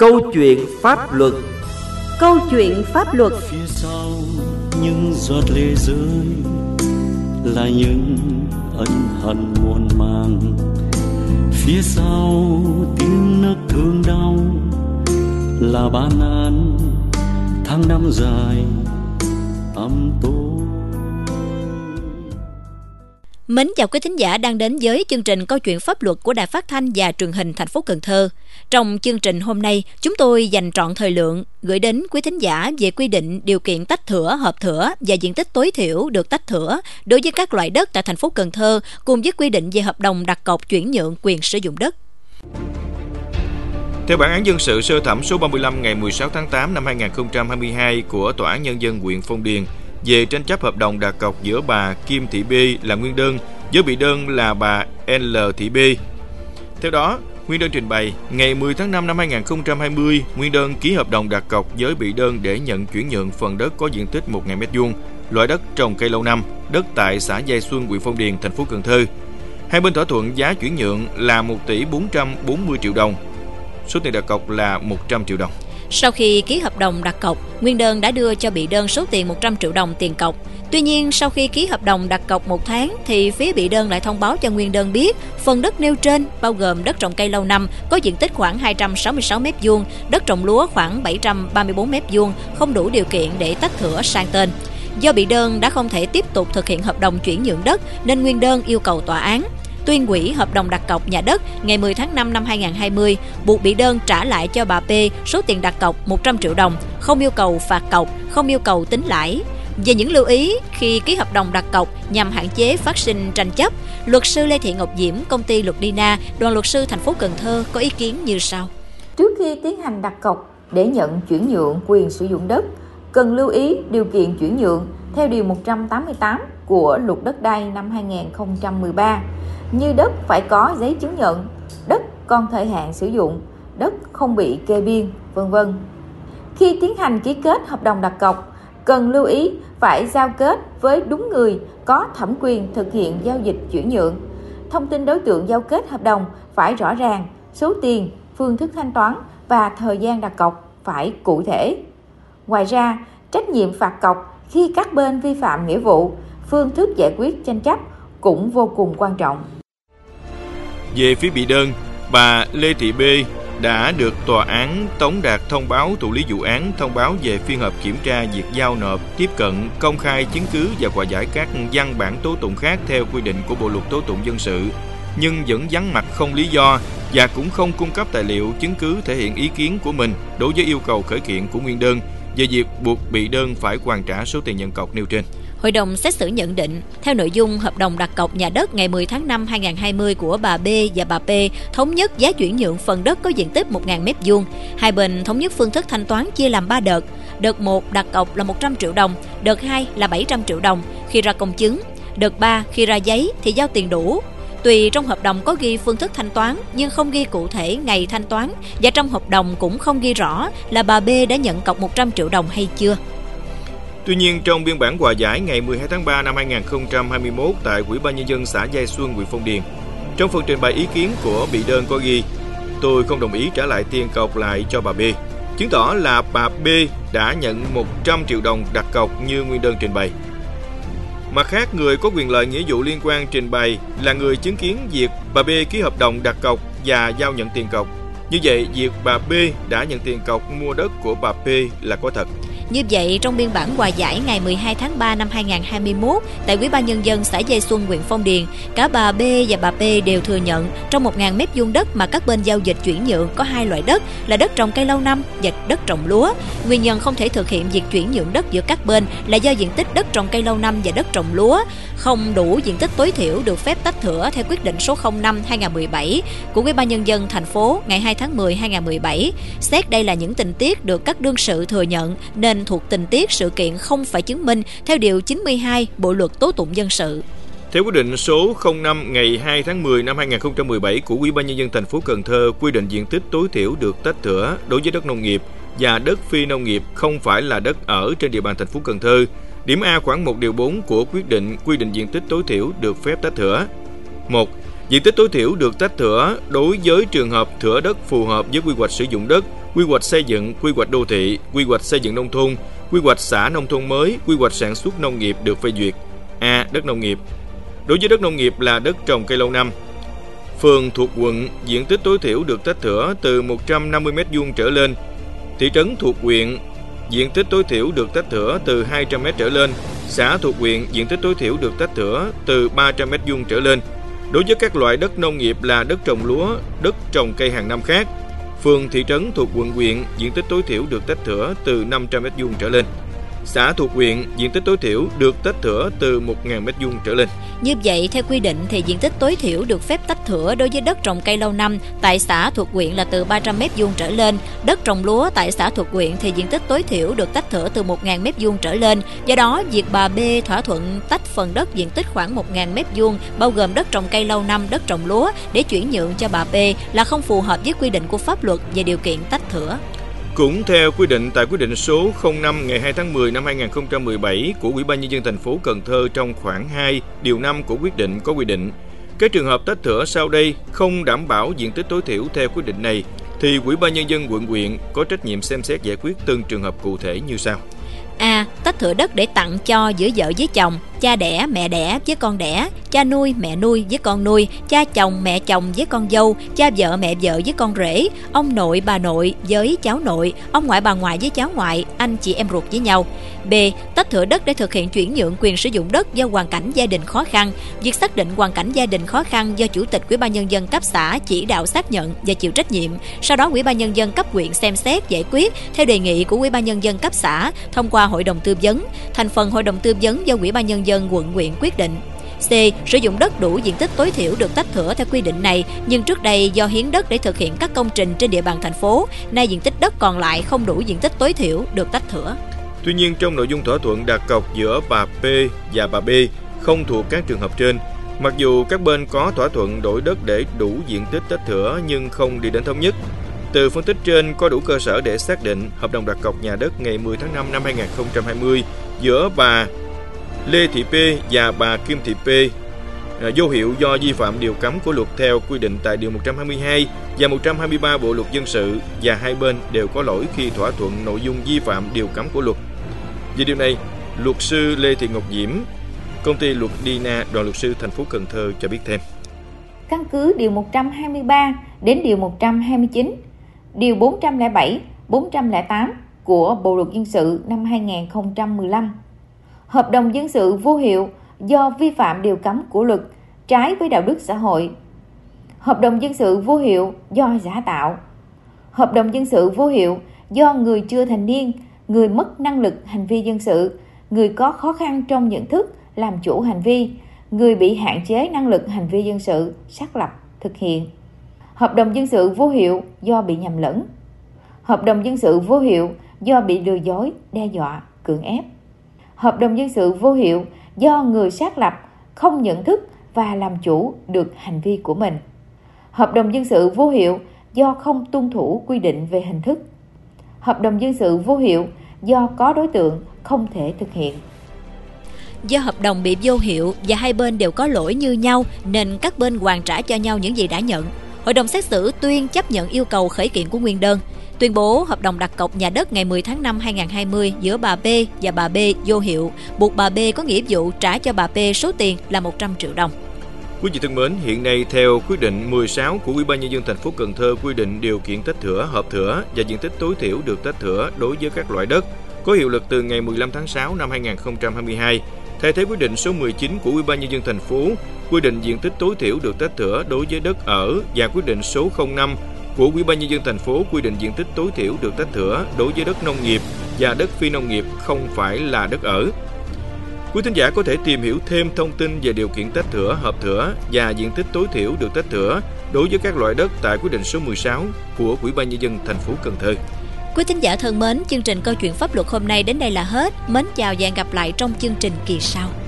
Câu chuyện pháp luật. Câu chuyện pháp luật. Phía sau những giọt lệ rơi là những ân hận muôn màng. Phía sau tiếng nấc thương đau là bản án tháng năm dài ấm tối. Mến chào quý thính giả đang đến với chương trình Câu chuyện pháp luật của Đài Phát thanh và Truyền hình thành phố Cần Thơ. Trong chương trình hôm nay, chúng tôi dành trọn thời lượng gửi đến quý thính giả về quy định điều kiện tách thửa, hợp thửa và diện tích tối thiểu được tách thửa đối với các loại đất tại thành phố Cần Thơ, cùng với quy định về hợp đồng đặt cọc chuyển nhượng quyền sử dụng đất. Theo bản án dân sự sơ thẩm số 35 ngày 16 tháng 8 năm 2022 của Tòa án Nhân dân huyện Phong Điền về tranh chấp hợp đồng đặt cọc giữa bà Kim Thị B là nguyên đơn với bị đơn là bà L Thị B. Theo đó, nguyên đơn trình bày, ngày 10 tháng 5 năm 2020, nguyên đơn ký hợp đồng đặt cọc với bị đơn để nhận chuyển nhượng phần đất có diện tích 1.000 m2, loại đất trồng cây lâu năm, đất tại xã Giai Xuân, huyện Phong Điền, thành phố Cần Thơ. Hai bên thỏa thuận giá chuyển nhượng là 1 tỷ 440 triệu đồng. Số tiền đặt cọc là 100 triệu đồng. Sau khi ký hợp đồng đặt cọc, nguyên đơn đã đưa cho bị đơn số tiền 100 triệu đồng tiền cọc. Tuy nhiên, sau khi ký hợp đồng đặt cọc 1 tháng, thì phía bị đơn lại thông báo cho nguyên đơn biết phần đất nêu trên, bao gồm đất trồng cây lâu năm, có diện tích khoảng 266 m2, đất trồng lúa khoảng 734 m2, không đủ điều kiện để tách thửa sang tên. Do bị đơn đã không thể tiếp tục thực hiện hợp đồng chuyển nhượng đất, nên nguyên đơn yêu cầu tòa án tuyên hủy hợp đồng đặt cọc nhà đất ngày 10 tháng 5 năm 2020, buộc bị đơn trả lại cho bà P số tiền đặt cọc 100 triệu đồng, không yêu cầu phạt cọc, không yêu cầu tính lãi. Về những lưu ý khi ký hợp đồng đặt cọc nhằm hạn chế phát sinh tranh chấp, luật sư Lê Thị Ngọc Diễm, công ty Luật Dina, đoàn luật sư thành phố Cần Thơ có ý kiến như sau. Trước khi tiến hành đặt cọc để nhận chuyển nhượng quyền sử dụng đất, cần lưu ý điều kiện chuyển nhượng theo Điều 188 của Luật Đất đai năm 2013, như đất phải có giấy chứng nhận, đất còn thời hạn sử dụng, đất không bị kê biên, v.v. Khi tiến hành ký kết hợp đồng đặt cọc, cần lưu ý phải giao kết với đúng người có thẩm quyền thực hiện giao dịch chuyển nhượng. Thông tin đối tượng giao kết hợp đồng phải rõ ràng, số tiền, phương thức thanh toán và thời gian đặt cọc phải cụ thể. Ngoài ra, trách nhiệm phạt cọc khi các bên vi phạm nghĩa vụ, phương thức giải quyết tranh chấp cũng vô cùng quan trọng. Về phía bị đơn, bà Lê Thị B đã được tòa án tống đạt thông báo thụ lý vụ án, thông báo về phiên họp kiểm tra việc giao nộp, tiếp cận, công khai chứng cứ và hòa giải các văn bản tố tụng khác theo quy định của Bộ luật tố tụng dân sự, nhưng vẫn vắng mặt không lý do và cũng không cung cấp tài liệu chứng cứ thể hiện ý kiến của mình đối với yêu cầu khởi kiện của nguyên đơn về việc buộc bị đơn phải hoàn trả số tiền nhận cọc nêu trên. Hội đồng xét xử nhận định, theo nội dung hợp đồng đặt cọc nhà đất ngày 10 tháng 5 2020 của bà B và bà P thống nhất giá chuyển nhượng phần đất có diện tích 1.000 m2. Hai bên thống nhất phương thức thanh toán chia làm 3 đợt. Đợt 1 đặt cọc là 100 triệu đồng, đợt 2 là 700 triệu đồng khi ra công chứng, đợt 3 khi ra giấy thì giao tiền đủ. Tùy trong hợp đồng có ghi phương thức thanh toán nhưng không ghi cụ thể ngày thanh toán, và trong hợp đồng cũng không ghi rõ là bà B đã nhận cọc 100 triệu đồng hay chưa. Tuy nhiên, trong biên bản hòa giải ngày 12 tháng 3 năm 2021 tại Ủy ban Nhân dân xã Giai Xuân, huyện Phong Điền, trong phần trình bày ý kiến của bị đơn có ghi: tôi không đồng ý trả lại tiền cọc lại cho bà B, chứng tỏ là bà B đã nhận 100 triệu đồng đặt cọc như nguyên đơn trình bày. Mặt khác, người có quyền lợi nghĩa vụ liên quan trình bày là người chứng kiến việc bà B ký hợp đồng đặt cọc và giao nhận tiền cọc. Như vậy, việc bà B đã nhận tiền cọc mua đất của bà P là có thật. Như vậy, trong biên bản hòa giải ngày 12 tháng 3 năm 2021 tại Ủy ban Nhân dân xã Giai Xuân, huyện Phong Điền, cả bà B và bà P đều thừa nhận trong 1.000 m2 đất mà các bên giao dịch chuyển nhượng có 2 loại đất là đất trồng cây lâu năm và đất trồng lúa. Nguyên nhân không thể thực hiện việc chuyển nhượng đất giữa các bên là do diện tích đất trồng cây lâu năm và đất trồng lúa không đủ diện tích tối thiểu được phép tách thửa theo quyết định số 05/2017 của Ủy ban Nhân dân thành phố ngày 2 tháng 10 2017. Xét đây là những tình tiết được các đương sự thừa nhận nên thuộc tình tiết sự kiện không phải chứng minh theo Điều 92 Bộ luật tố tụng dân sự. Theo quyết định số 05 ngày 2 tháng 10 năm 2017 của Ủy ban Nhân dân thành phố Cần Thơ quy định diện tích tối thiểu được tách thửa đối với đất nông nghiệp và đất phi nông nghiệp không phải là đất ở trên địa bàn thành phố Cần Thơ. Điểm A khoản 1 điều 4 của quyết định quy định diện tích tối thiểu được phép tách thửa. 1. Diện tích tối thiểu được tách thửa đối với trường hợp thửa đất phù hợp với quy hoạch sử dụng đất, quy hoạch xây dựng, quy hoạch đô thị, quy hoạch xây dựng nông thôn, quy hoạch xã nông thôn mới, quy hoạch sản xuất nông nghiệp được phê duyệt. A. Đất nông nghiệp. Đối với đất nông nghiệp là đất trồng cây lâu năm. Phường thuộc quận, diện tích tối thiểu được tách thửa từ 150 m² trở lên. Thị trấn thuộc huyện, diện tích tối thiểu được tách thửa từ 200 m trở lên. Xã thuộc huyện, diện tích tối thiểu được tách thửa từ 300 m² trở lên. Đối với các loại đất nông nghiệp là đất trồng lúa, đất trồng cây hàng năm khác. Phường, thị trấn thuộc quận huyện, diện tích tối thiểu được tách thửa từ 500 m² trở lên. Xã thuộc huyện, diện tích tối thiểu được tách thửa từ 1.000 m² trở lên. Như vậy, theo quy định thì diện tích tối thiểu được phép tách thửa đối với đất trồng cây lâu năm tại xã thuộc huyện là từ 300 m² trở lên. Đất trồng lúa tại xã thuộc huyện thì diện tích tối thiểu được tách thửa từ 1.000 m² trở lên. Do đó, việc bà B thỏa thuận tách phần đất diện tích khoảng 1.000 m² bao gồm đất trồng cây lâu năm, đất trồng lúa để chuyển nhượng cho bà B là không phù hợp với quy định của pháp luật về điều kiện tách thửa. Cũng theo quy định tại quyết định số 05 ngày 2 tháng 10 năm 2017 của Ủy ban Nhân dân thành phố Cần Thơ trong khoản 2, điều 5 của quyết định có quy định, các trường hợp tách thửa sau đây không đảm bảo diện tích tối thiểu theo quyết định này thì Ủy ban Nhân dân quận huyện có trách nhiệm xem xét giải quyết từng trường hợp cụ thể như sau. A. Tách thửa đất để tặng cho giữa vợ với chồng, cha đẻ, mẹ đẻ với con đẻ, cha nuôi, mẹ nuôi với con nuôi, cha chồng, mẹ chồng với con dâu, cha vợ, mẹ vợ với con rể, ông nội, bà nội với cháu nội, ông ngoại, bà ngoại với cháu ngoại, anh chị em ruột với nhau. B. Tách thửa đất để thực hiện chuyển nhượng quyền sử dụng đất do hoàn cảnh gia đình khó khăn. Việc xác định hoàn cảnh gia đình khó khăn do Chủ tịch Ủy ban Nhân dân cấp xã chỉ đạo xác nhận và chịu trách nhiệm. Sau đó Ủy ban Nhân dân cấp huyện xem xét giải quyết theo đề nghị của Ủy ban Nhân dân cấp xã thông qua Hội đồng tư vấn. Thành phần Hội đồng tư vấn do Ủy ban Nhân dân quận huyện quyết định. C. Sử dụng đất đủ diện tích tối thiểu được tách thửa theo quy định này, nhưng trước đây do hiến đất để thực hiện các công trình trên địa bàn thành phố, nay diện tích đất còn lại không đủ diện tích tối thiểu được tách thửa. Tuy nhiên, trong nội dung thỏa thuận đặt cọc giữa bà P và bà B không thuộc các trường hợp trên. Mặc dù các bên có thỏa thuận đổi đất để đủ diện tích tách thửa nhưng không đi đến thống nhất. Từ phân tích trên có đủ cơ sở để xác định hợp đồng đặt cọc nhà đất ngày 10 tháng 5 năm 2020 giữa bà Lê Thị P và bà Kim Thị P vô hiệu do vi phạm điều cấm của luật theo quy định tại điều 122 và 123 Bộ luật dân sự và hai bên đều có lỗi khi thỏa thuận nội dung vi phạm điều cấm của luật. Về điều này, luật sư Lê Thị Ngọc Diễm, công ty luật Dina, đoàn luật sư thành phố Cần Thơ cho biết thêm. Căn cứ điều 123 đến điều 129, điều 407, 408 của Bộ luật dân sự năm 2015. Hợp đồng dân sự vô hiệu do vi phạm điều cấm của luật, trái với đạo đức xã hội. Hợp đồng dân sự vô hiệu do giả tạo. Hợp đồng dân sự vô hiệu do người chưa thành niên, người mất năng lực hành vi dân sự, người có khó khăn trong nhận thức làm chủ hành vi, người bị hạn chế năng lực hành vi dân sự xác lập thực hiện. Hợp đồng dân sự vô hiệu do bị nhầm lẫn. Hợp đồng dân sự vô hiệu do bị lừa dối, đe dọa, cưỡng ép. Hợp đồng dân sự vô hiệu do người xác lập không nhận thức và làm chủ được hành vi của mình. Hợp đồng dân sự vô hiệu do không tuân thủ quy định về hình thức. Hợp đồng dân sự vô hiệu do có đối tượng không thể thực hiện. Do hợp đồng bị vô hiệu và hai bên đều có lỗi như nhau nên các bên hoàn trả cho nhau những gì đã nhận. Hội đồng xét xử tuyên chấp nhận yêu cầu khởi kiện của nguyên đơn, tuyên bố hợp đồng đặt cọc nhà đất ngày 10 tháng 5 2020 giữa bà B và bà B vô hiệu, buộc bà B có nghĩa vụ trả cho bà P số tiền là 100 triệu đồng. Quý vị thân mến, hiện nay theo quyết định 16 của Ủy ban Nhân dân thành phố Cần Thơ quy định điều kiện tách thửa, hợp thửa và diện tích tối thiểu được tách thửa đối với các loại đất có hiệu lực từ ngày 15 tháng 6 năm 2022. Thay thế quyết định số 19 của Ủy ban Nhân dân thành phố quy định diện tích tối thiểu được tách thửa đối với đất ở và quyết định số 05 của Ủy ban Nhân dân thành phố quy định diện tích tối thiểu được tách thửa đối với đất nông nghiệp và đất phi nông nghiệp không phải là đất ở. Quý thính giả có thể tìm hiểu thêm thông tin về điều kiện tách thửa, hợp thửa và diện tích tối thiểu được tách thửa đối với các loại đất tại quyết định số 16 của Ủy ban Nhân dân thành phố Cần Thơ. Quý thính giả thân mến, chương trình Câu chuyện pháp luật hôm nay đến đây là hết. Mến chào và hẹn gặp lại trong chương trình kỳ sau.